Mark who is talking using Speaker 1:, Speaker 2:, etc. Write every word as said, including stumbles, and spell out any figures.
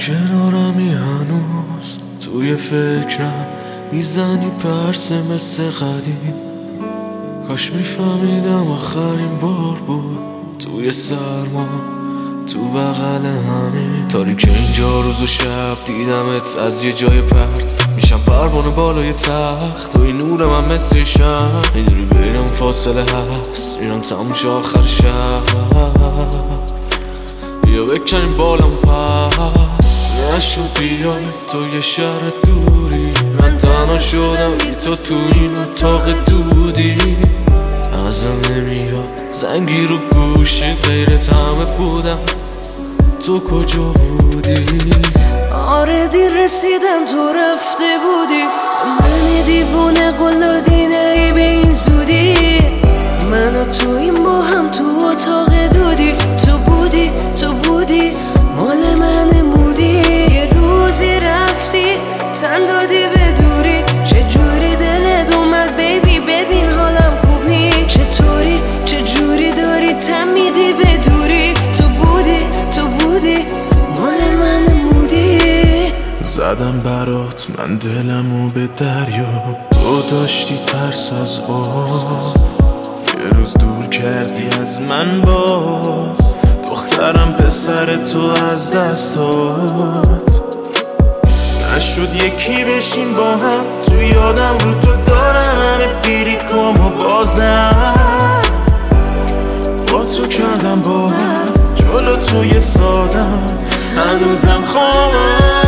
Speaker 1: کنارمی هنوز توی فکرم میزنی پرسه مثل قدیم. کاش میفهمیدم آخرین بار بود توی سرما تو بغل همین تاریک اینجا روز و شب دیدمت از یه جای پرت میشم پروانه بالای تخت و این نور من مثل شم میدونی بینم فاصله هست میرم تموش آخر شب بیا بکنیم بالم پس نشد بیای تو یه شهر دوری من تنها شدم بی تو تو این اتاق دودی ازم نمیاد زنگی رو گوشید غیر همه بودم تو کجا بودی؟
Speaker 2: آره دیر رسیدم تو رفته بودی من دیوونه قلادی نری به این زودی من و تو این با هم تو اتاق دودی تو بودی تو بودی مال من مودی یه روزی رفتی تن دادی به دوری چجوری دلت اومد بیبی ببین حالم خوب نی چطوری چجوری داری تن میدی به دوری تو بودی تو بودی مال من مودی
Speaker 1: زدم برات من دلمو به دریا تو داشتی ترس از آب یه روز دور کردی از من باز دخترم پسر تو از دستات نشد یکی بشین با هم تو یادم رو تو دارم همه فیریکام و بازم با تو کردم با هم جلو توی سادم هنوزم خواهم